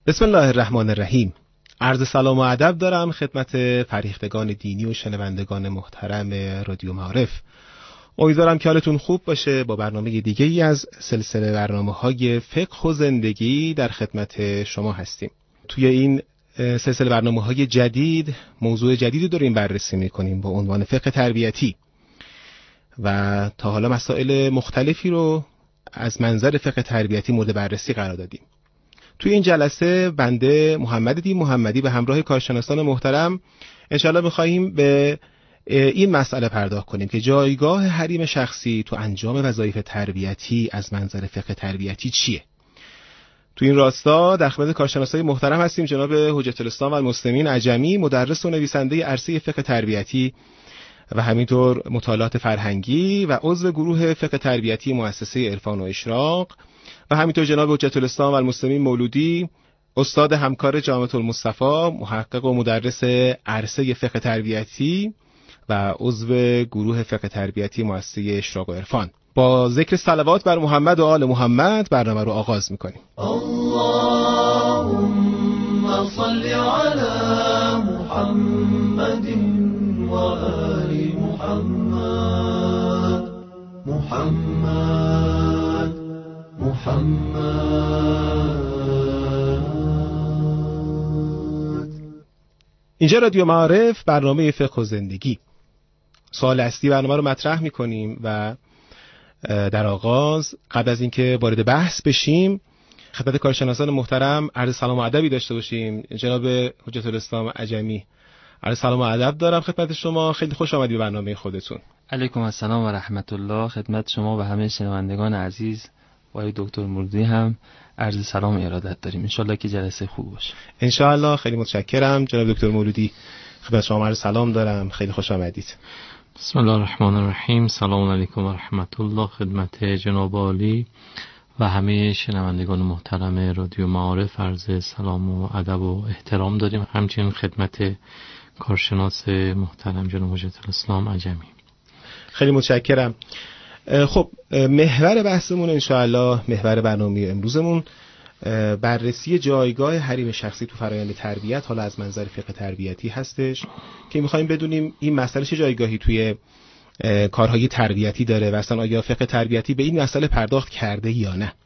بسم الله الرحمن الرحیم. عرض سلام و ادب دارم خدمت فرهیختگان دینی و شنوندگان محترم رادیو معارف. امیدوارم که حالتون خوب باشه. با برنامه دیگه ای از سلسله برنامه‌های فقه و زندگی در خدمت شما هستیم. توی این سلسله برنامه‌های جدید موضوع جدیدی داریم بررسی می‌کنیم با عنوان فقه تربیتی و تا حالا مسائل مختلفی رو از منظر فقه تربیتی مورد بررسی قرار دادیم. توی این جلسه بنده محمد دین محمدی به همراه کارشناسان محترم انشاءالله می‌خواهیم به این مسئله پرداخت کنیم که جایگاه حریم شخصی تو انجام وظایف تربیتی از منظر فقه تربیتی چیه. تو این راستا در خدمت کارشناسای محترم هستیم جناب حجت الاسلام و المسلمین عجمی، مدرس و نویسنده عرصه فقه تربیتی و همینطور مطالعات فرهنگی و عضو گروه فقه تربیتی مؤسسه عرفان و اشراق، و همینطور جناب حجت الاسلام و المسلمین مولودی، استاد همکار جامعه المصطفی، محقق و مدرس عرصه فقه تربیتی و عضو گروه فقه تربیتی مؤسسه اشراق و عرفان. با ذکر صلوات بر محمد و آل محمد برنامه رو آغاز می‌کنیم. اللهم صل علی محمد و آل محمد. محمد اینجا رادیو معارف، برنامه فقه و زندگی. سوال اصلی برنامه رو مطرح می‌کنیم و در آغاز قبل از اینکه وارد بحث بشیم خدمت کارشناسان محترم عرض سلام و ادبی داشته باشیم. جناب حجت الاسلام عجمی، عرض سلام و ادب دارم خدمت شما. خیلی خوش آمدید به برنامه خودتون. علیکم السلام و رحمت الله. خدمت شما و همه شنوندگان عزیز و آقای دکتر مولودی هم عرض سلام و ارادت داریم. انشالله که جلسه خوب باشه. انشالله. خیلی متشکرم جناب دکتر مولودی. خدمت شما عرض سلام دارم. خیلی خوش آمدید. بسم الله الرحمن الرحیم. سلام علیکم و رحمت الله خدمت جناب عالی و همه شنوندگان محترم رادیو معارف عرض سلام و ادب و احترام داریم. همچنین خدمت کارشناس محترم جناب حجت الاسلام عجمی. خیلی متشکرم. خب محور بحثمون انشاءالله، محور برنامه امروزمون بررسی جایگاه حریم شخصی تو فرآیند تربیت، حالا از منظر فقه تربیتی هستش که می‌خوایم بدونیم این مسئله چه جایگاهی توی کارهای تربیتی داره و اصلا آیا فقه تربیتی به این مسئله پرداخت کرده یا نه.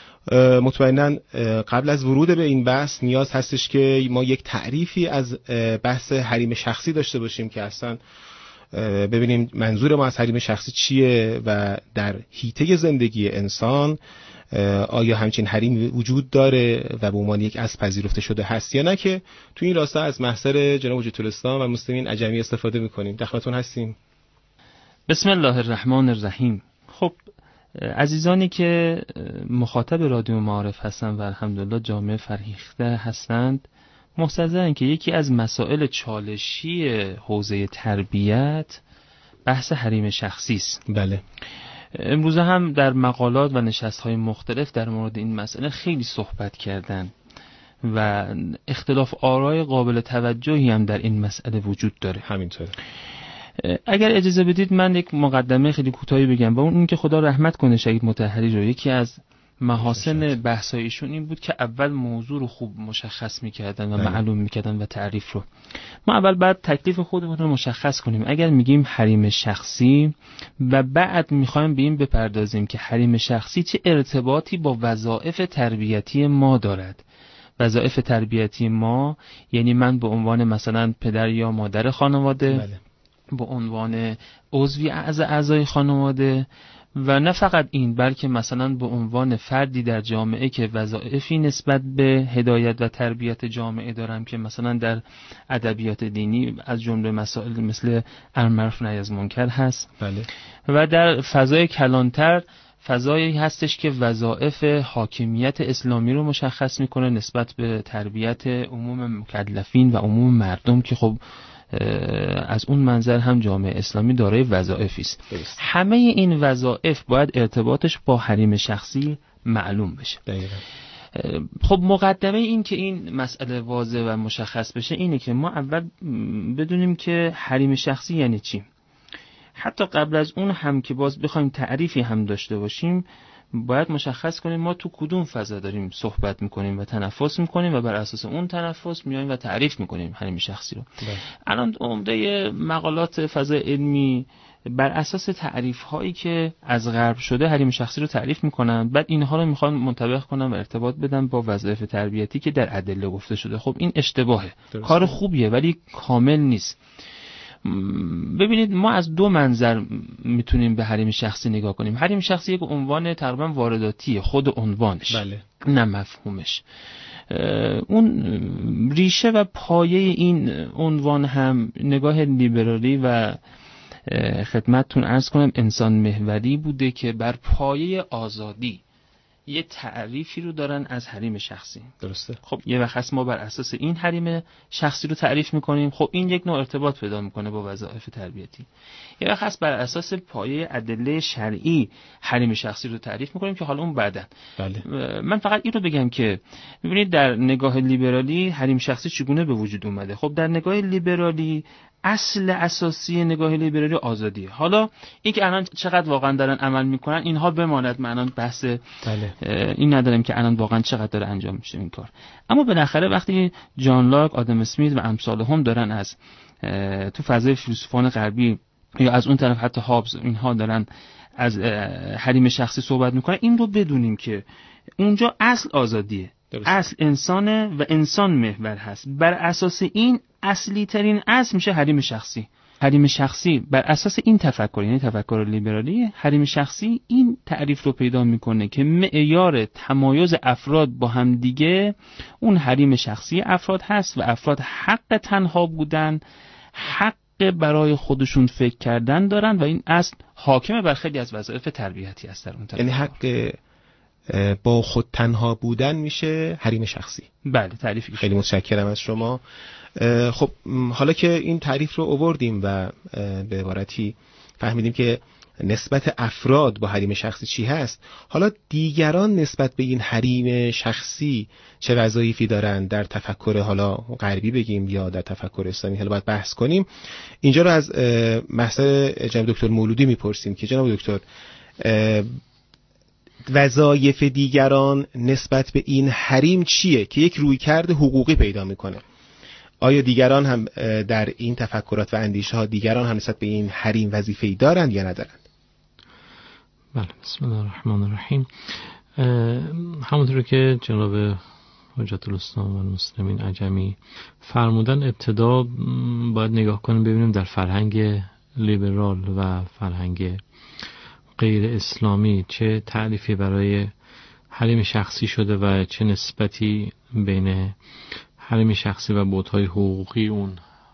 مطمئناً قبل از ورود به این بحث نیاز هستش که ما یک تعریفی از بحث حریم شخصی داشته باشیم که اصلا ببینیم منظور ما از حریم شخصی چیه و در حیطه زندگی انسان آیا همچین حریمی وجود داره و به عنوان یک اصل پذیرفته شده هست یا نه، که تو این راستا از محضر جناب حجت الاسلام و مسلمین عجمی استفاده میکنیم. در خدمتتون هستیم. بسم الله الرحمن الرحیم. خب عزیزانی که مخاطب رادیو معارف هستند و الحمدلله جامعه فرهیخته هستند محتضرن که یکی از مسائل چالشی حوزه تربیت بحث حریم شخصی است. بله. امروز هم در مقالات و نشست‌های مختلف در مورد این مسئله خیلی صحبت کردن و اختلاف آرای قابل توجهی هم در این مسئله وجود داره. همینطوره. اگر اجازه بدید من یک مقدمه خیلی کوتاهی بگم و اون که خدا رحمت کنه شهید مطهری رو. یکی از محاسن بحثایشون این بود که اول موضوع رو خوب مشخص میکردن و معلوم میکردن و تعریف رو. ما اول بعد تکلیف خودمون رو مشخص کنیم. اگر میگیم حریم شخصی و بعد میخوایم به این بپردازیم که حریم شخصی چه ارتباطی با وظایف تربیتی ما دارد. وظایف تربیتی ما یعنی من به عنوان مثلا پدر یا مادر خانواده، به عنوان عضوی از اعضای خانواده، و نه فقط این بلکه مثلا به عنوان فردی در جامعه که وظایفی نسبت به هدایت و تربیت جامعه دارم که مثلا در ادبیات دینی از جمله مسائل مثل امر معروف نهی از منکر هست. بله. و در فضای کلانتر فضایی هستش که وظایف حاکمیت اسلامی رو مشخص میکنه نسبت به تربیت عموم مکلفین و عموم مردم که خب از اون منظر هم جامعه اسلامی دارای وظایفی است. همه این وظایف باید ارتباطش با حریم شخصی معلوم بشه. دقیقاً. خب مقدمه این که این مسئله واضح و مشخص بشه اینه که ما اول بدونیم که حریم شخصی یعنی چی. حتی قبل از اون هم که باز بخوایم تعریفی هم داشته باشیم باید مشخص کنیم ما تو کدوم فضا داریم صحبت میکنیم و تنفس میکنیم و بر اساس اون تنفس میایم و تعریف میکنیم حریم شخصی رو. الان عمده مقالات فضای علمی بر اساس تعریف هایی که از غرب شده حریم شخصی رو تعریف میکنن، بعد اینها رو میخوان منطبق کنن و ارتباط بدن با وظایف تربیتی که در ادله گفته شده. خب این اشتباهه. کار خوبیه ولی کامل نیست. ببینید ما از دو منظر میتونیم به حریم شخصی نگاه کنیم. حریم شخصی یک عنوان تقریبا وارداتیه، خود عنوانش، بله. نه مفهومش. اون ریشه و پایه این عنوان هم نگاه لیبرالی و خدمتتون عرض کنم انسان محوری بوده که بر پایه آزادی یه تعریفی رو دارن از حریم شخصی. درسته. خب یه وقت ما بر اساس این حریم شخصی رو تعریف میکنیم، خب این یک نوع ارتباط پیدا میکنه با وظایف تربیتی. یه وقت بر اساس پایه ادله شرعی حریم شخصی رو تعریف میکنیم که حالا اون بعدن. بله. من فقط این رو بگم که ببینید در نگاه لیبرالی حریم شخصی چگونه به وجود اومده. خب در نگاه لیبرالی اصل اساسی نگاه لیبرالی آزادیه. حالا این که الان چقدر واقعا دارن عمل میکنن اینها بماند، من الان بحث این ندارم که الان واقعا چقدر داره انجام میشه این کار. اما بالاخره وقتی جان لاک، آدم اسمیت و امثال هم دارن از تو فضای فیلسوفان غربی یا از اون طرف حتی هابز اینها دارن از حریم شخصی صحبت میکنن، این رو بدونیم که اونجا اصل آزادیه. اصل انسانه و انسان محور هست. بر اساس این اصلی ترین اصل میشه حریم شخصی. حریم شخصی بر اساس این تفکر، یعنی تفکر لیبرالی، حریم شخصی این تعریف رو پیدا میکنه که معیار تمایز افراد با هم دیگه اون حریم شخصی افراد هست و افراد حق تنها بودن، حق برای خودشون فکر کردن دارن و این اصل حاکم بر خیلی از وظایف تربیتی است در اون طرف. یعنی حق با خود تنها بودن میشه حریم شخصی. بله تعریفی. خیلی متشکرم از شما. خب حالا که این تعریف رو آوردیم و به عبارتی فهمیدیم که نسبت افراد با حریم شخصی چی هست، حالا دیگران نسبت به این حریم شخصی چه وظایفی دارن در تفکر حالا غربی بگیم یا در تفکر اسلامی، حالا باید بحث کنیم. اینجا رو از محضر جناب دکتر مولودی میپرسیم که جناب دکتر وظایف دیگران نسبت به این حریم چیه که یک رویکرد حقوقی پیدا میکنه؟ آیا دیگران هم در این تفکرات و اندیشه ها دیگران هم نسبت به این حریم وظیفه‌ای دارند یا ندارند؟ بله، بسم الله الرحمن الرحیم. همونطور که جناب حجت الاسلام و المسلمین عجمی فرمودن، ابتدا باید نگاه کنیم ببینیم در فرهنگ لیبرال و فرهنگ غیر اسلامی چه تعریفی برای حریم شخصی شده و چه نسبتی بین حریم شخصی و بعدهای حقوقی اون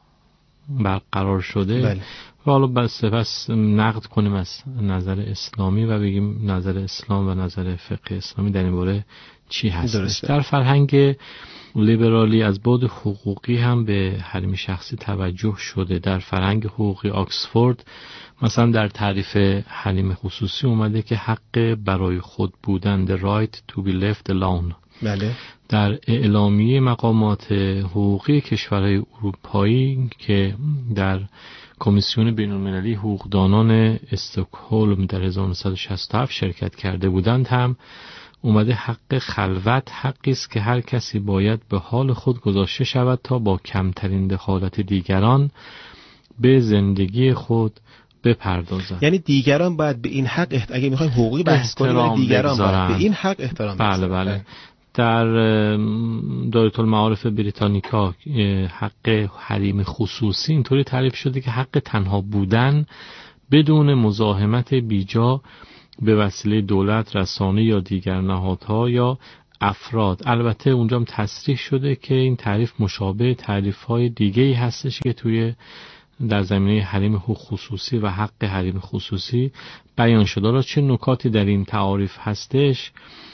برقرار شده. بله. و حالا سپس نقد کنیم از نظر اسلامی و بگیم نظر اسلام و نظر فقه اسلامی در این باره چی هست. در فرهنگ لیبرالی از بعد حقوقی هم به حریم شخصی توجه شده. در فرهنگ حقوقی آکسفورد مثلا در تعریف حریم خصوصی اومده که حق برای خود بودن، the right to be left alone. بله. در اعلامیه مقامات حقوقی کشورهای اروپایی که در کمیسیون بین‌المللی حقوقدانان استکهلم در 1967 شرکت کرده بودند هم اومده حق خلوت حقی است که هر کسی باید به حال خود گذاشته شود تا با کمترین دخالت دیگران به زندگی خود بپردازند. یعنی دیگران باید به این حق اگه میخوایم حقوقی بحث کنیم دیگران باید به این حق احترام بله بله. در دایره المعارف بریتانیکا حق حریم خصوصی اینطوری تعریف شده که حق تنها بودن بدون مزاحمت بیجا به وسیله دولت، رسانه یا دیگر نهادها یا افراد. البته اونجا هم تصریح شده که این تعریف مشابه تعریف‌های دیگه‌ای هستش که توی در زمینه حریم حقوق خصوصی و حق حریم خصوصی بیان شده. را چه نکاتی در این تعاریف هستش؟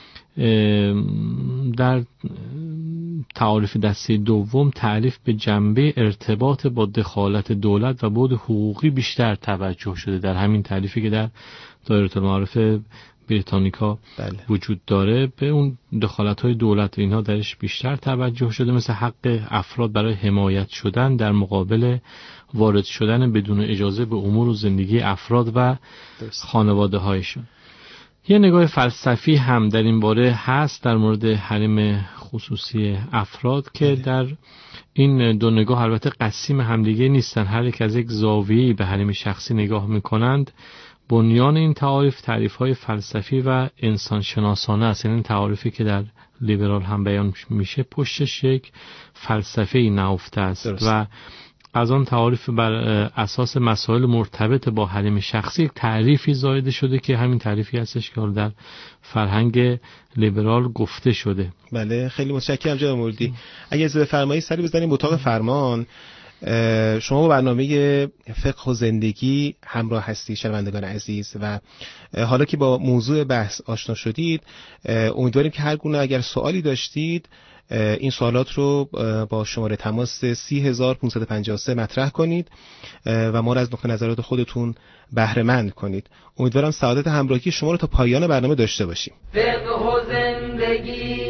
در تعاریف دسته دوم تعریف به جنبه ارتباط با دخالت دولت و بعد حقوقی بیشتر توجه شده. در همین تعریفی که در دایره المعارف بریتانیکا وجود داره به اون دخالت‌های دولت و اینها درش بیشتر توجه شده، مثل حق افراد برای حمایت شدن در مقابل وارد شدن بدون اجازه به امور و زندگی افراد و خانواده‌هایشون. یه نگاه فلسفی هم در این باره هست در مورد حریم خصوصی افراد که در این دو نگاه البته قسیم همدیگه نیستن، هر یک از یک زاویه‌ای به حریم شخصی نگاه میکنند. بنیان این تعریف‌های فلسفی و انسانشناسانه است. این تعریفی که در لیبرال هم بیان میشه پشتش یک فلسفه‌ای نهفته است و از آن تعریف بر اساس مسائل مرتبط با حریم شخصی تعریفی زایده شده که همین تعریفی هستش که در فرهنگ لیبرال گفته شده. بله، خیلی متشکرم جناب موردی. اگه از بفرمایید سری بزنیم اتاق فرمان. شما با برنامه فقه و زندگی همراه هستید شنوندگان عزیز و حالا که با موضوع بحث آشنا شدید امیدواریم که هر گونه اگر سوالی داشتید این سوالات رو با شماره تماس 30553 مطرح کنید و ما را از نقطه نظرات خودتون بهره مند کنید. امیدوارم سعادت همراهی شما رو تا پایان برنامه داشته باشیم. فقه و زندگی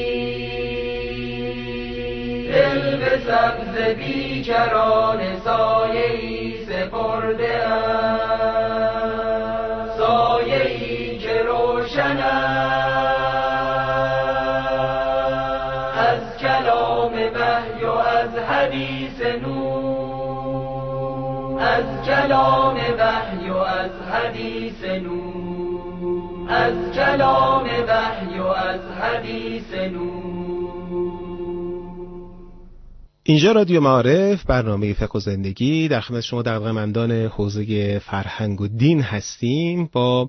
دل به سبز بیکران سایه‌ای سپرده است، سایه‌ای که روشن از کلام وحی و از حدیث نور، از کلام وحی و از حدیث نور، از کلام وحی و از حدیث نور. اینجا رادیو معارف، برنامه فقه و زندگی. در خدمت شما دغدغه‌مندان حوزه فرهنگ و دین هستیم با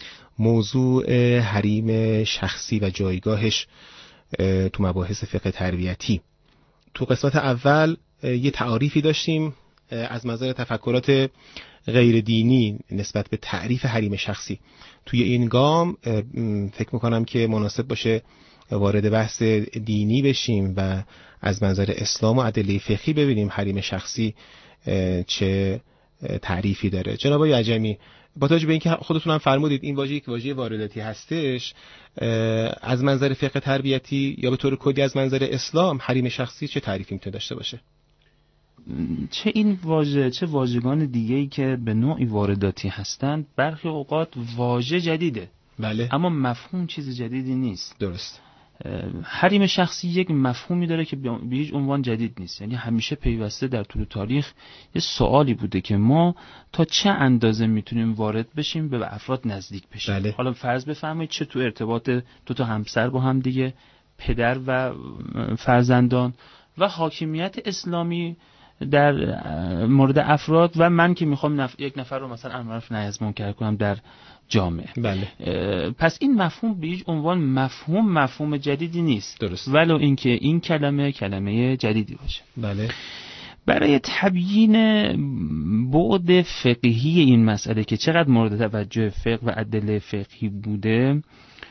موضوع حریم شخصی و جایگاهش تو مباحث فقه تربیتی. تو قسمت اول یه تعریفی داشتیم از منظر تفکرات غیر دینی نسبت به تعریف حریم شخصی. توی این گام فکر میکنم که مناسب باشه وارد بحث دینی بشیم و از منظر اسلام و ادله فقهی ببینیم حریم شخصی چه تعریفی داره. جناب آقای عجمی، با توجه به اینکه خودتون هم فرمودید این واژه یک واژه وارداتی هستش، از منظر فقه تربیتی یا به طور کلی از منظر اسلام حریم شخصی چه تعریفی میتونه داشته باشه؟ چه این واژه چه واژگان دیگه‌ای که به نوعی وارداتی هستند برخی اوقات واژه جدیده، بله، اما مفهوم چیز جدیدی نیست. درست. حریم شخصی یک مفهومی داره که به هیچ عنوان جدید نیست. یعنی همیشه پیوسته در طول تاریخ یه سوالی بوده که ما تا چه اندازه میتونیم وارد بشیم به افراد نزدیک بشیم. بله. حالا فرض بفرمایید چه تو ارتباط دو تا همسر با هم دیگه، پدر و فرزندان و حاکمیت اسلامی در مورد افراد و من که میخوام یک نفر رو مثلا امر معروف نهی از منکر کنم در جامعه. بله. پس این مفهوم به هیچ عنوان مفهوم جدیدی نیست. درست. ولو اینکه این کلمه جدیدی باشه. بله. برای تبیین بعد فقهی این مسئله که چقدر مورد توجه فقه و ادله فقهی بوده،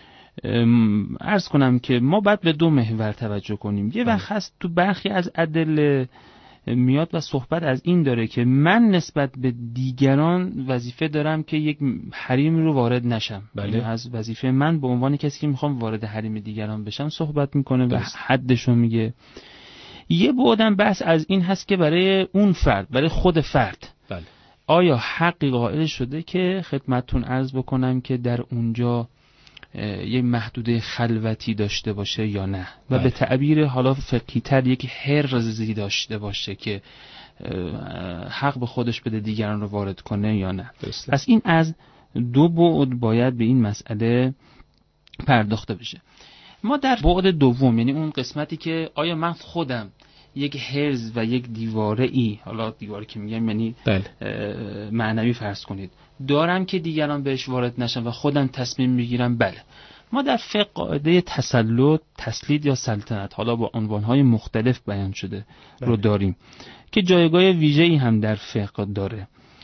عرض کنم که ما باید به دو محور توجه کنیم. یه وقت هست تو برخی از ادله میاد و صحبت از این داره که من نسبت به دیگران وظیفه دارم که یک حریم رو وارد نشم. بله. از وظیفه من به عنوان کسی که میخوام وارد حریم دیگران بشم صحبت میکنه و حدش رو میگه. یه بعدم بحث از این هست که برای اون فرد، برای خود فرد، بله، آیا حقی قائل شده که خدمتتون عرض بکنم که در اونجا یک محدوده خلوتی داشته باشه یا نه و بله. به تعبیر حالا فقهی تر یک حرزی داشته باشه که حق به خودش بده دیگران رو وارد کنه یا نه. درسته. پس این از دو بعد باید به این مسئله پرداخته بشه. ما در بعد دوم، یعنی اون قسمتی که آیا من خودم یک حرز و یک دیواره ای، حالا دیواره که میگم یعنی معنوی فرض کنید، دارم که دیگران بهش وارد نشن و خودم تصمیم میگیرم. بله، ما در فقه قاعده تسلط، تسلید یا سلطنت، حالا با عنوانهای مختلف بیان شده، رو داریم که جایگاه ویژه‌ای هم در فقه داره.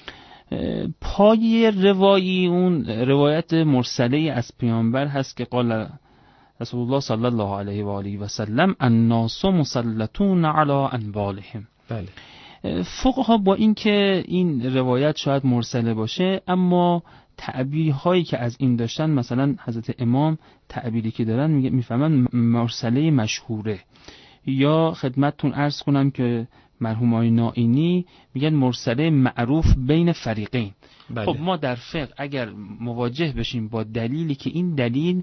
پای روایی اون روایت مرسله از پیامبر هست که قال رسول الله صلی الله علیه و آله و سلم الناس مسلطون علی انوالهم. بله. فقها با این که این روایت شاید مرسله باشه، اما تعبیرهایی که از این داشتن، مثلا حضرت امام تعبیری که دارن میفهمن مرسله مشهوره، یا خدمتتون عرض کنم که مرحوم آقای نائینی میگن مرسله معروف بین فریقین. بله. خب ما در فقه اگر مواجه بشیم با دلیلی که این دلیل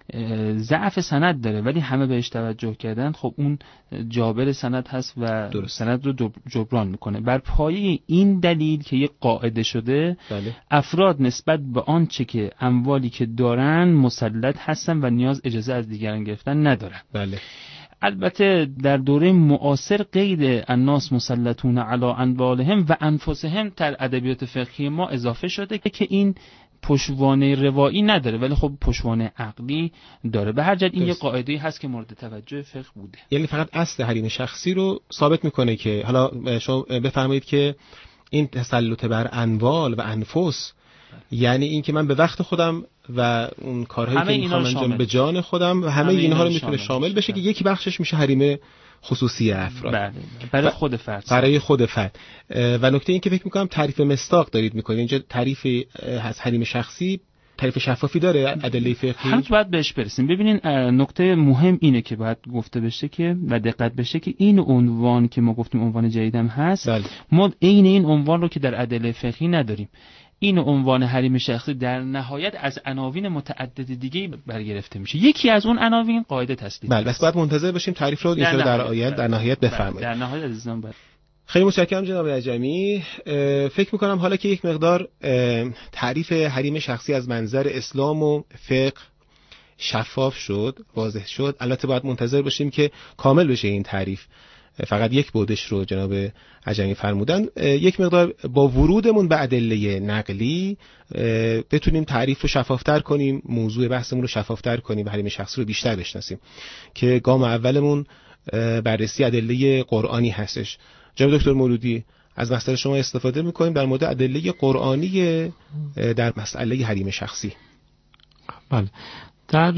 ضعف سند داره ولی همه بهش توجه کردن، خب اون جابر سند هست و درست. سند رو جبران میکنه. بر پایه این دلیل که یک قاعده شده، بله. افراد نسبت به آنچه که اموالی که دارن مسلط هستن و نیاز اجازه از دیگران گرفتن ندارن. بله. البته در دوره معاصر قید الناس مسلطون علی اموالهم و انفسهم در ادبیات فقهی ما اضافه شده که این پشتوانه روایی نداره ولی خب پشتوانه عقلی داره. به هر جهت این یه قاعده‌ای هست که مورد توجه فقه بوده. یعنی فقط اصل حریم شخصی رو ثابت میکنه که حالا شما بفرمایید که این تسلط بر اموال و انفس یعنی این که من به وقت خودم و اون کارهایی که میخوام انجام به جان خودم و همه اینها رو میتونه شامل بشه که یک بخشش میشه حریم خصوصی افراد. بله. برای خود فرد. برای خود فرد. و نکته این که فکر میکنم تعریف مصداق دارید میکنید. اینجا تعریف از حریم شخصی تعریف شفافی داره ادله فقهی؟ همین باید بهش برسیم. ببینین نکته مهم اینه که باید گفته بشه که و دقت بشه که این عنوان که ما گفتیم عنوان جدیدم هست، بله. ما عین این عنوان رو که در ادله فقهی نداریم. این عنوان حریم شخصی در نهایت از عناوین متعدد دیگه برگرفته میشه. یکی از اون عناوین قاعده تسلیم. بله، بس باید منتظر باشیم تعریف رو اینجا در نهایت بفرمایید. در نهایت عزیزان بله. خیلی متشکرم جناب عجمی. فکر میکنم حالا که یک مقدار تعریف حریم شخصی از منظر اسلام و فقه شفاف شد، واضح شد، البته باید منتظر باشیم که کامل بشه این تعریف. فقط یک بودش رو جناب عجمی فرمودن. یک مقدار با ورودمون به ادله نقلی بتونیم تعریف رو شفافتر کنیم، موضوع بحثمون رو شفافتر کنیم و حریم شخصی رو بیشتر بشناسیم که گام اولمون بررسی ادله قرآنی هستش. جناب دکتر مولودی، از مسئله شما استفاده می‌کنیم در مورد ادله قرآنی در مسئله حریم شخصی. بله، در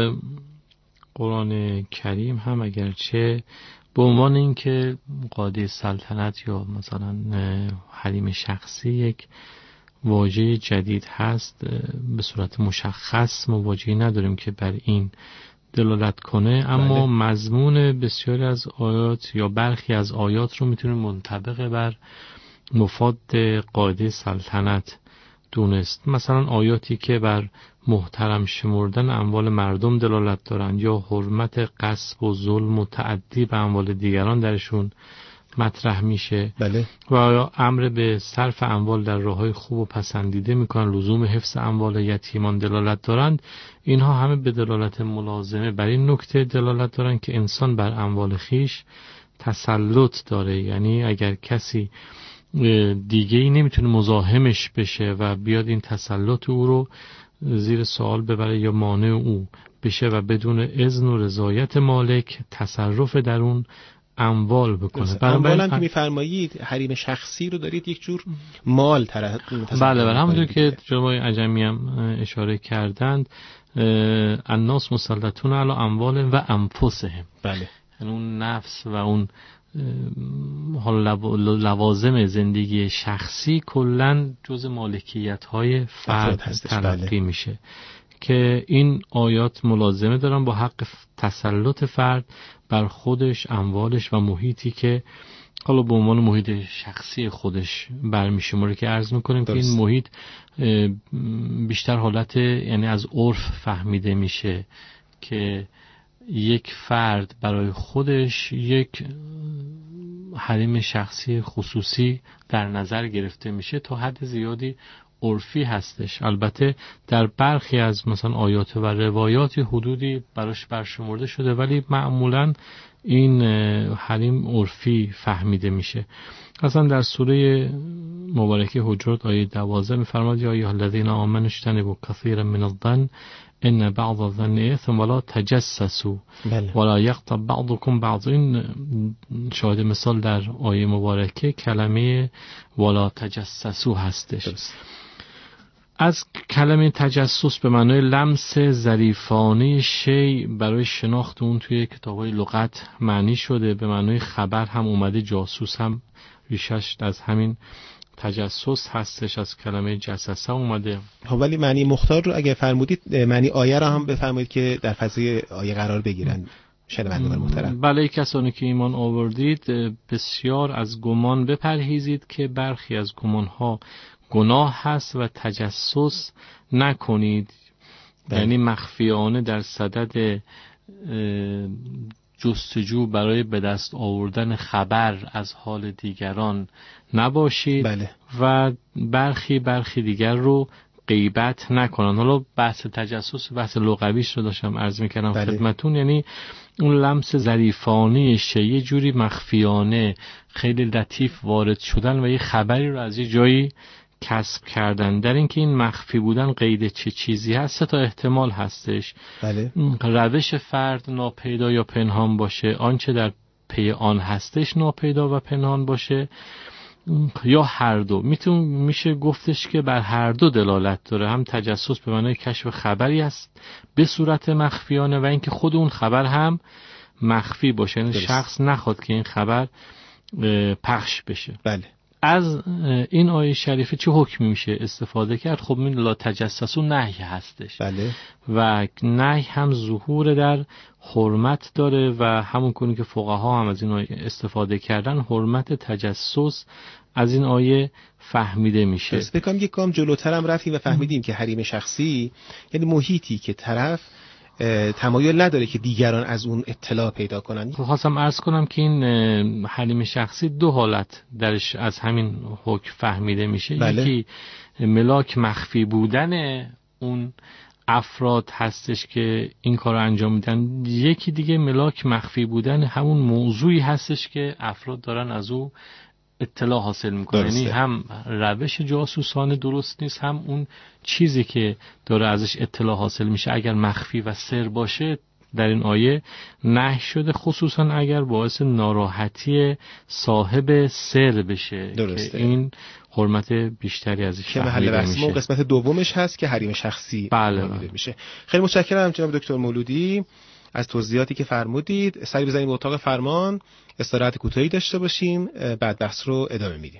قرآن کریم هم اگرچه به عنوان اینکه قاعده سلطنت یا مثلا حریم شخصی یک واژه جدید هست، به صورت مشخص ما واژه‌ای نداریم که بر این دلالت کنه، اما بله. مضمون بسیاری از آیات یا برخی از آیات رو میتونیم منطبق بر مفاد قاعده سلطنت دونست. مثلا آیاتی که بر محترم شمردن اموال مردم دلالت دارند یا حرمت غصب و ظلم و تعدی به اموال دیگران درشون مطرح میشه. بله. و امر به صرف اموال در راههای خوب و پسندیده میکنن، لزوم حفظ اموال یتیمان دلالت دارند. اینها همه به دلالت ملازمه بر این نکته دلالت دارند که انسان بر اموال خیش تسلط داره. یعنی اگر کسی دیگه ای نمیتونه مزاحمش بشه و بیاد این تسلط او رو زیر سوال ببره یا مانع او بشه و بدون اذن و رضایت مالک تصرف در اون اموال بکنه. اموال هم که میفرمایید حریم شخصی رو دارید یک جور مال بله، همونطور که جناب عجمی هم اشاره کردند، الناس مسلطون علی اموال و انفسهم. بله. یعنی اون نفس و اون لوازم زندگی شخصی کلن جز مالکیت‌های فرد تلقی میشه که این آیات ملازمه دارن با حق تسلط فرد بر خودش، اموالش و محیطی که حالا به عنوان محیط شخصی خودش برمیشماره که عرض میکنیم که این محیط بیشتر حالت یعنی از عرف فهمیده میشه که یک فرد برای خودش یک حریم شخصی خصوصی در نظر گرفته میشه، تا حد زیادی عرفی هستش. البته در برخی از مثلا آیات و روایات حدودی براش برشمرده شده، ولی معمولا این حریم عرفی فهمیده میشه. اصلا در سوره مبارکه حجرات آیه 12 میفرماد یا ایها الذین آمنوا اجتنبوا کثیرا من الظن ان بعض الظن اثم ولا تجسسوا ولا یغتب بعضکم بعض. این شاهد مثال در آیه مبارکه کلمه ولا تجسسوا هستش. از کلمه تجسس به معنای لمس ظریفانه شی برای شناخت اون توی کتاب‌های لغت معنی شده. به معنای خبر هم اومده، جاسوس هم ریشش از همین تجسس هستش، از کلمه جسسه اومده. ولی معنی مختار رو اگه فرمودید معنی آیه رو هم بفرمایید که در فضای آیه قرار بگیرن. شنوندگان محترم. بله، کسانی که ایمان آوردید بسیار از گمان بپرهیزید که برخی از گمانها گناه هست و تجسس نکنید. یعنی مخفیانه در صدد جستجو برای به دست آوردن خبر از حال دیگران نباشید. بله. و برخی دیگر رو غیبت نکنن. حالا بحث تجسس، بحث لغویش رو داشتم عرض می‌کردم خدمتون. یعنی اون لمس ظریفانه‌اش یه جوری مخفیانه خیلی لطیف وارد شدن و یه خبری رو از یه جایی کسب کردن. در این که این مخفی بودن قید چه چیزی هست، 3 احتمال هستش. بله. روش فرد ناپیدا یا پنهان باشه، آنچه در پی آن هستش ناپیدا و پنهان باشه، یا هر دو. میشه گفتش که بر هر دو دلالت داره. هم تجسس به معنای کشف خبری است به صورت مخفیانه و اینکه خود اون خبر هم مخفی باشه، یعنی شخص نخواد که این خبر پخش بشه. بله. از این آیه شریفه چه حکمی میشه استفاده کرد؟ خب این لا تجسسو نهی هستش. بله. و نهی هم ظهور در حرمت داره و همون کنی که فقها هم از این آیه استفاده کردن، حرمت تجسس از این آیه فهمیده میشه. بس بکنم یک گام جلوتر هم رفتیم و فهمیدیم که حریم شخصی یعنی محیطی که طرف تمایل نداره که دیگران از اون اطلاع پیدا کنن. خواستم عرض کنم که این حریم شخصی 2 حالت درش از همین حکم فهمیده میشه. بله. یکی ملاک مخفی بودن اون افراد هستش که این کار رو انجام میدن، یکی دیگه ملاک مخفی بودن همون موضوعی هستش که افراد دارن از او اطلاع حاصل میکنه. یعنی هم روش جاسوسانه درست نیست، هم اون چیزی که داره ازش اطلاع حاصل میشه اگر مخفی و سر باشه در این آیه نهی شده، خصوصا اگر باعث ناراحتی صاحب سر بشه. درسته. که این حرمت بیشتری ازش که محل بحثمون قسمت دومش هست که حریم شخصی بله. میشه. خیلی متشکرم جناب دکتر مولودی از توضیحاتی که فرمودید. سری بزنیم به اتاق فرمان، استراحت کوتاهی داشته باشیم، بعد بحث رو ادامه میدیم.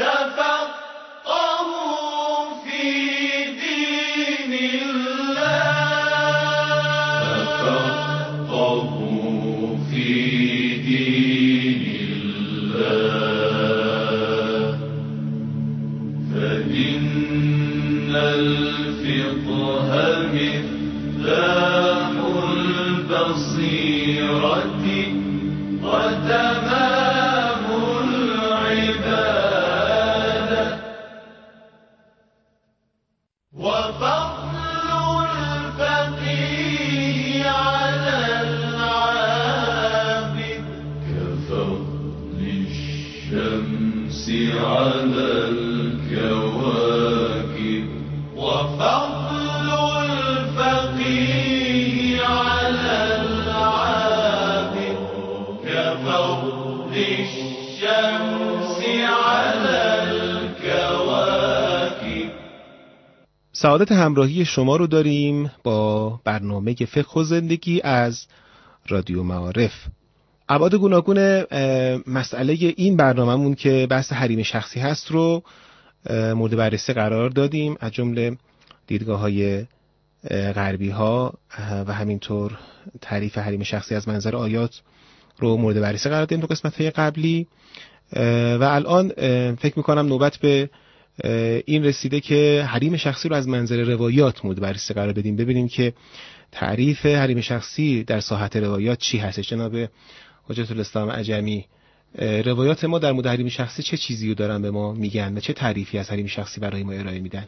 سعادت همراهی شما رو داریم با برنامه فقه و زندگی از رادیو معارف. ابعاد گوناگون مسئله این برنامه‌مون که بحث حریم شخصی هست رو مورد بررسی قرار دادیم، از جمله دیدگاه‌های غربی‌ها و همینطور تعریف حریم شخصی از منظر آیات رو مورد بررسی قرار دادیم تو قسمت‌های قبلی و الان فکر می‌کنم نوبت به این رسیده که حریم شخصی رو از منظر روایات مورد بررسی قرار بدیم، ببینیم که تعریف حریم شخصی در ساحت روایات چی هستش. جناب حجت الاسلام عجمی، روایات ما در مورد حریم شخصی چه چیزی رو دارن به ما میگن و چه تعریفی از حریم شخصی برای ما ارائه میدن؟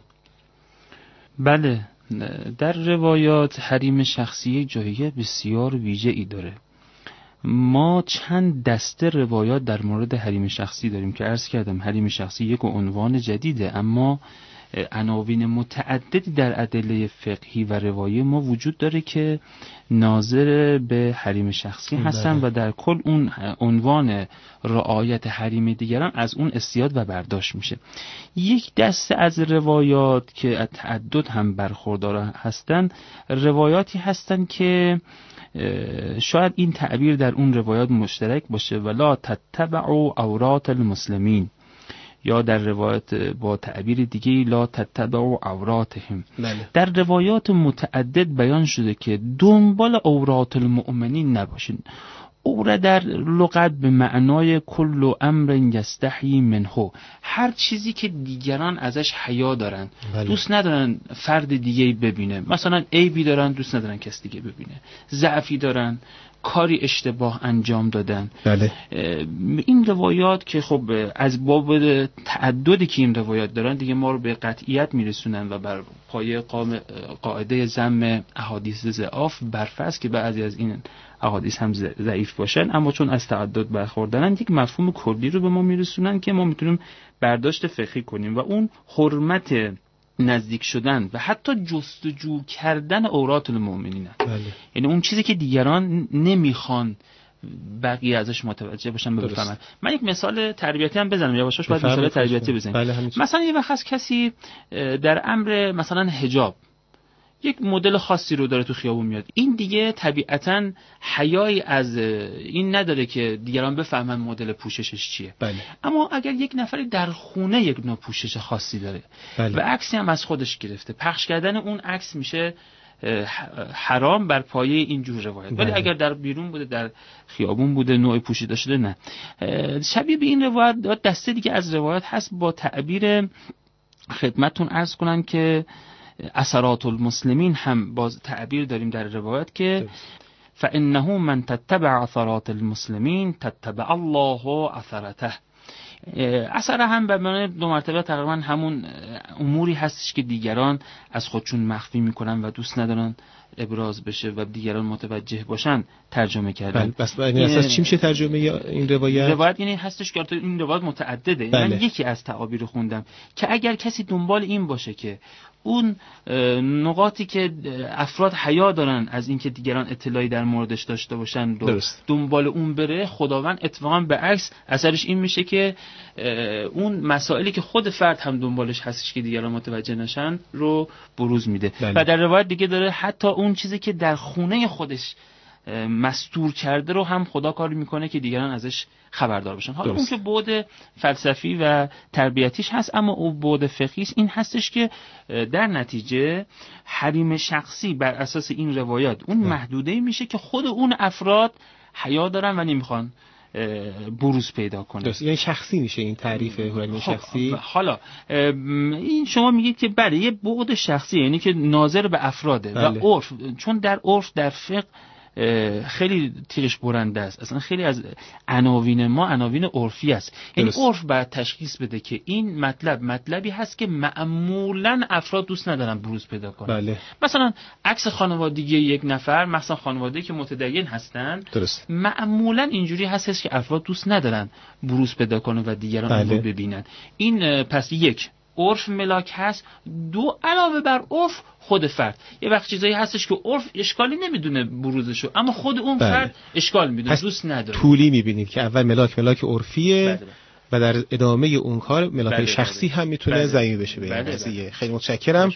بله، در روایات حریم شخصی جایه بسیار ویژه‌ای داره. ما چند دسته روایات در مورد حریم شخصی داریم که عرض کردم حریم شخصی یک عنوان جدیده، اما عناوین متعددی در ادله فقهی و روایی ما وجود داره که ناظر به حریم شخصی هستن و در کل اون عنوان رعایت حریم دیگران از اون استیاد و برداشت میشه. یک دسته از روایات که از تعدد هم برخوردار هستن، روایاتی هستن که شاید این تعبیر در اون روایات مشترک باشه، ولا تتبعوا عورات المسلمین، یا در روایت با تعبیر دیگه لا تتبعوا عوراتهم. بله. در روایات متعدد بیان شده که دنبال عورات المؤمنین نباشین. عوره در لغت به معنای کل امر یستحیی منه، هر چیزی که دیگران ازش حیا دارن، بله. دوست ندارن فرد دیگه ببینه، مثلا عیبی دارن دوست ندارن کس دیگه ببینه، ضعفی دارن، کاری اشتباه انجام دادن. بله. این روایات که خب از باب تعددی که این روایات دارن دیگه ما رو به قطعیت میرسونن و بر پایه قاعده ذم احادیث ضعاف برفرض که بعضی از این احادیث هم ضعیف باشن، اما چون از تعدد برخوردارن یک مفهوم کلی رو به ما میرسونن که ما میتونیم برداشت فقهی کنیم و اون حرمت نزدیک شدن و حتی جستجو کردن عورات المؤمنین. بله. یعنی اون چیزی که دیگران نمیخوان بقیه ازش متوجه باشن و بفهمن. من یک مثال تربیتی هم بزنم، یواشاش باید مثال تربیتی بزنیم. بله. مثلا یه وقت کسی در امر مثلا حجاب یک مدل خاصی رو داره تو خیابون میاد، این دیگه طبیعتاً حیایی از این نداره که دیگران بفهمن مدل پوششش چیه. بله. اما اگر یک نفری در خونه یک نوع پوشش خاصی داره بله. و عکسی هم از خودش گرفته، پخش کردن اون عکس میشه حرام بر پایه اینجور روایت. ولی اگر در بیرون بوده، در خیابون بوده، نوع پوشیده شده، نه. شبیه به این روایت دسته دیگه از روایت هست با تعبیر خدمتتون عرض کنم که اثرات المسلمین هم باز تعبیر داریم در روایت که فانه من تتبع اثرات المسلمین تتبع الله اثرته. اثر هم به معنی دو مرتبه تقریبا همون اموری هستش که دیگران از خودشون مخفی میکنن و دوست ندارن ابراز بشه و دیگران متوجه باشن ترجمه کردن. بس این اساس چی میشه ترجمه این روایت؟ روایت یعنی هستش که این روایت متعدده. بله. من یکی از تعابیر خوندم که اگر کسی دنبال این باشه که اون نقاطی که افراد حیا دارن از اینکه دیگران اطلاعی در موردش داشته باشن رو دنبال اون بره، خداوند اتفاقا به عکس اثرش این میشه که اون مسائلی که خود فرد هم دنبالش هستش که دیگران متوجه نشن رو بروز میده. بله. و در روایت دیگه داره حتی اون چیزی که در خونه خودش مستور کرده رو هم خدا کاری میکنه که دیگران ازش خبردار باشن. حالا اون که بعد فلسفی و تربیتیش هست، اما اون بعد فقهیش این هستش که در نتیجه حریم شخصی بر اساس این روایات اون محدوده‌ای میشه که خود اون افراد حیا دارن و نمیخوان بروز پیدا کنه. یعنی شخصی میشه این تعریف حریم شخصی. حالا این شما میگید که بله یه بعد شخصی، یعنی که ناظر به افراده. بله. و عرف، چون در عرف در فقه خیلی تیغش برنده است، اصلا خیلی از عناوین ما عناوین عرفی است. یعنی عرف باید تشخیص بده که این مطلبی هست که معمولا افراد دوست ندارن بروز پیدا کنن. بله. مثلا عکس خانوادگی یک نفر، مثلا خانواده‌ای که متدین هستن، درست. معمولا اینجوری هست که افراد دوست ندارن بروز پیدا کنن و دیگران اون رو ببینن. این پس یک عرف ملاک هست، دو علاوه بر عرف خود فرد. یه وقت چیزایی هستش که عرف اشکالی نمیدونه بروزشو، اما خود اون فرد اشکال میدونه، دوست نداره. طولی میبینید که اول ملاک عرفیه و در ادامه اون کار ملاک شخصی هم میتونه ضمیمی بشه به این قضیه. خیلی متشکرم.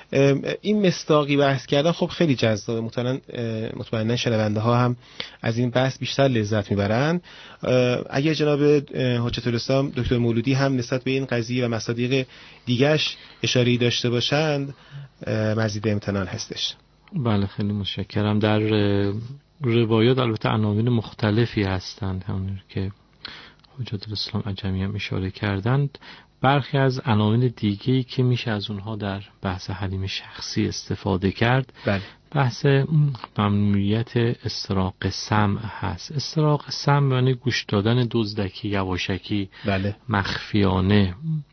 این مصداقی بحث کردن خب خیلی جذابه، مطمئنا شنونده ها هم از این بحث بیشتر لذت میبرن. اگر جناب حجت الاسلام دکتر مولودی هم نسبت به این قضیه و مصادیق دیگرش اشاره‌ای داشته باشند مزید امتنان هستش. بله خیلی متشکرم. در روایات البته عناوین مختلفی هستند، همون که حجت الاسلام عجمی هم اشاره کردند. برخی از عناوین دیگه‌ای که میشه از اونها در بحث حریم شخصی استفاده کرد، بله. بحث ممنوعیت استراق سمع هست. استراق سمع یعنی گوش دادن دزدکی، یواشکی، بله. مخفیانه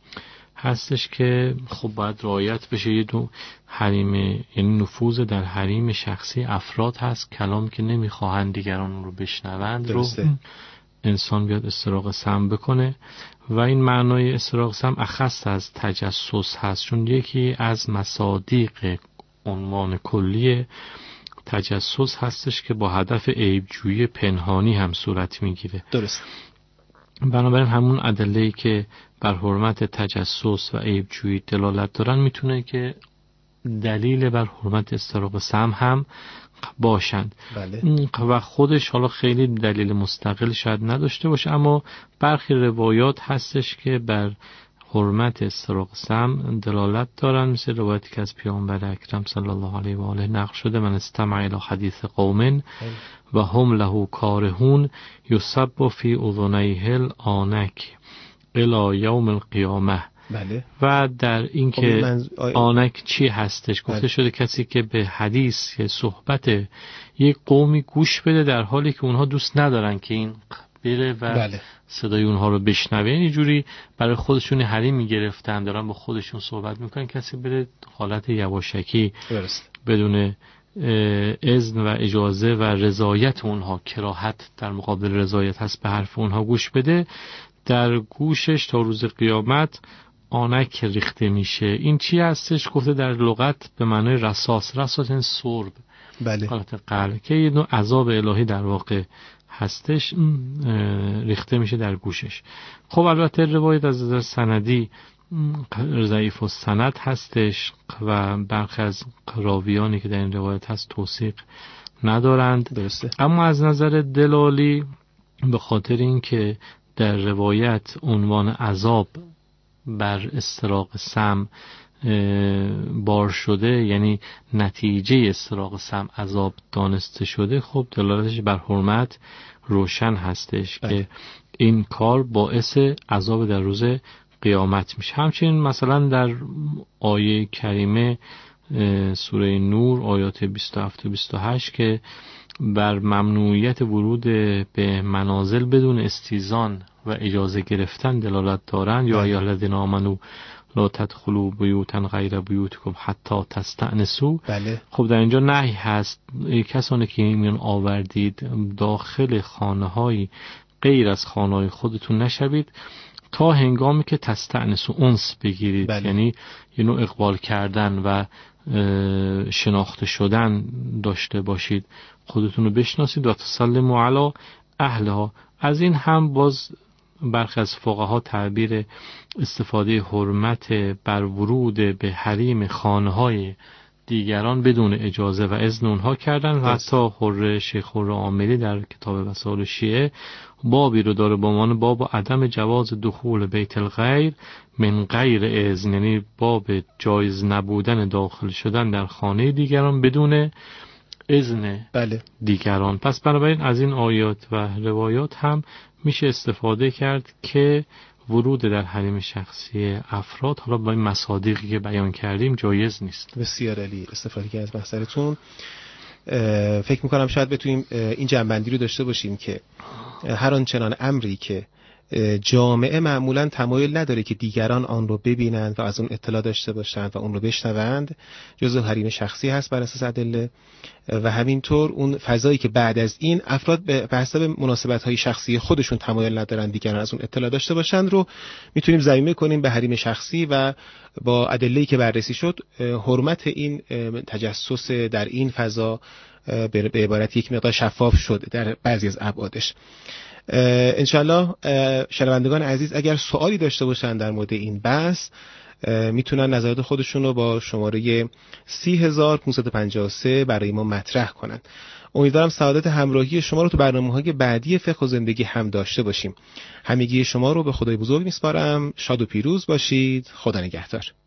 هستش که خب باید رعایت بشه. یه دو حریم، یعنی نفوذ در حریم شخصی افراد هست، کلام که نمیخواهند دیگران رو بشنوند رو انسان بیاد استراق سمع بکنه. و این معنای استراق سمع اخص از تجسس هست، چون یکی از مصادیق عنوان کلی تجسس هستش که با هدف عیبجویی پنهانی هم صورت میگیره. درست. بنابراین همون ادله‌ای که بر حرمت تجسس و عیبجویی دلالت دارن میتونه که دلیل بر حرمت استراق سمع هم باشند. بله. و خودش حالا خیلی دلیل مستقل شاید نداشته باشه، اما برخی روایات هستش که بر حرمت استراق سمع دلالت دارند، مثل روایتی که از پیامبر اکرم صلی الله علیه و آله نقل شده: من استمع الی حدیث قوم و هم له کارهون یصب فی اذنیه الآنک الی یوم القیامه. بله. و در این که آنک چی هستش گفته شده کسی که به حدیث یا صحبت یک قومی گوش بده در حالی که اونها دوست ندارن که این بره و صدای اونها رو بشنوه، یعنی جوری برای خودشون حریم میگرفتن، دارن با خودشون صحبت میکنن، کسی بره حالت یواشکی بدون اذن و اجازه و رضایت اونها، کراهت در مقابل رضایت هست، به حرف اونها گوش بده، در گوشش تا روز قیامت آنک ریخته میشه. این چی هستش؟ گفته در لغت به معنای رصاص این سرب، بله، حالت قلب، که یه نوع عذاب الهی در واقع هستش، ریخته میشه در گوشش. خب البته روایت از نظر سندی ضعیف و سند هستش و برخی از راویانی که در این روایت هست توثیق ندارند. درسته. اما از نظر دلالی به خاطر اینکه در روایت عنوان عذاب بر استراق سمع بار شده، یعنی نتیجه استراق سمع عذاب دانسته شده، خب دلالتش بر حرمت روشن هستش که این کار باعث عذاب در روز قیامت میشه. همچنین مثلا در آیه کریمه سوره نور آیات 27 و 28 که بر ممنوعیت ورود به منازل بدون استیزان و اجازه گرفتن دلالت دارند. یا ایها الذین آمنوا لا تدخلوا بیوتا غیر بیوتکم حتی تستأنسوا. خب در اینجا نهی هست، کسانی که ایمان آوردید داخل خانه‌های غیر از خانه‌های خودتون نشوید تا هنگامی که تستأنسوا، انس بگیرید. یعنی یه نوع اقبال کردن و شناخته شدن داشته باشید، خودتون رو بشناسید و تسلموا علی اهلها. از این هم باز برخی از فقها تعبیر استفاده حرمت بر ورود به حریم خانه‌های دیگران بدون اجازه و اذن اونها کردن و حتی شیخ حر عاملی در کتاب وسائل شیعه بابی رو داره با عنوان باب عدم جواز دخول بیت الغیر من غیر اذن، یعنی باب جایز نبودن داخل شدن در خانه دیگران بدون اذن دیگران. پس بنابراین از این آیات و روایات هم میشه استفاده کرد که ورود در حریم شخصی افراد حالا با این مصادیقی که بیان کردیم جایز نیست. بسیار عالی استفاده کردید از محضرتون. فکر میکنم شاید بتونیم این جنبندی رو داشته باشیم که هر آنچنان امری که جامعه معمولا تمایل نداره که دیگران آن رو ببینند و از اون اطلاع داشته باشند و اون رو بشنوند، جزء حریم شخصی هست بر اساس ادله، و همینطور اون فضایی که بعد از این افراد به حسب مناسبت‌های شخصی خودشون تمایل ندارن دیگران از اون اطلاع داشته باشند رو میتونیم ضمیمه کنیم به حریم شخصی و با ادله‌ای که بررسی شد حرمت این تجسس در این فضا به عبارت یک مقدار شفاف شد در بعضی از ابعادش. انشالله شنوندگان عزیز اگر سوالی داشته باشند در مورد این بحث میتونن نظرات خودشون رو با شماره 30553 برای ما مطرح کنن. امیدوارم سعادت همراهی شما رو تو برنامه‌های بعدی فقه و زندگی هم داشته باشیم. همگی شما رو به خدای بزرگ میسپارم. شاد و پیروز باشید. خدا نگهدار.